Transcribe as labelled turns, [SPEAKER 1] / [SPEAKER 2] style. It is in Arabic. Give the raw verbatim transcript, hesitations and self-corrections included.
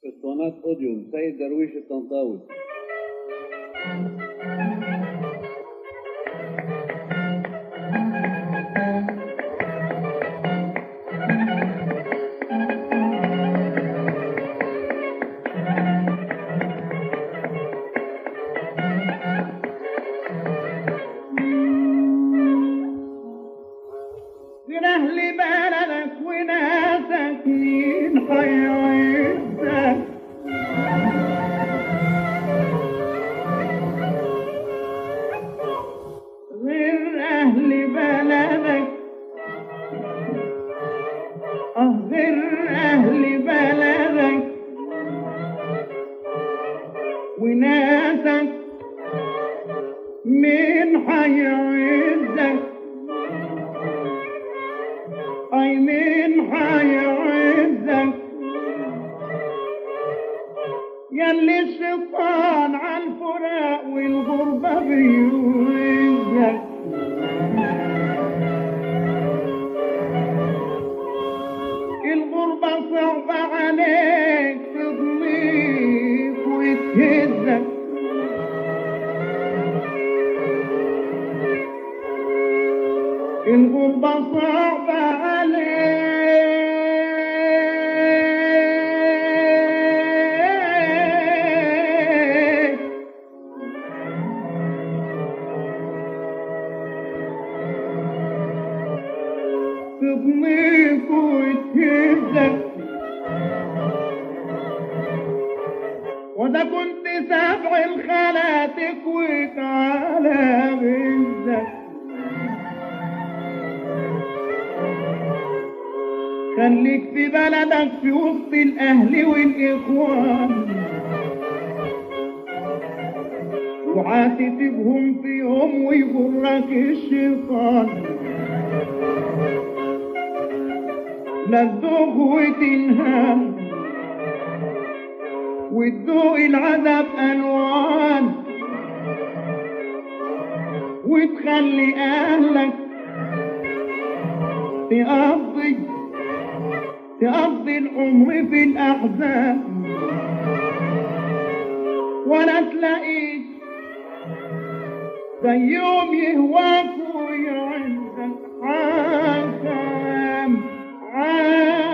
[SPEAKER 1] اسطوانات اوديوم سيد درويش الطنطاوي.
[SPEAKER 2] من أهل بلدك وناسك مين حيعزك غير أهل بلدك آه غير أهل بلدك وناسك مين حيعزك أي مين حيعزك ياللي الشيطان عالفراق والغربة بيوزك الغربة صعبة عليك تضليك وتهزك الغربة صعبة عليك تضنيك وتهزك وده كنت سبع الخلا تكويك على غزك خليك في بلدك في وسط الأهل والإخوان وعاتبهم في يوم ويغرك الشيطان لا تذوق وتنهام وتذوق العذاب ألوان وتخلي أهلك تقضي تقضي العمر في الأحزان ولا تلاقيك زي يوم يهواك ويعزك عالم عالم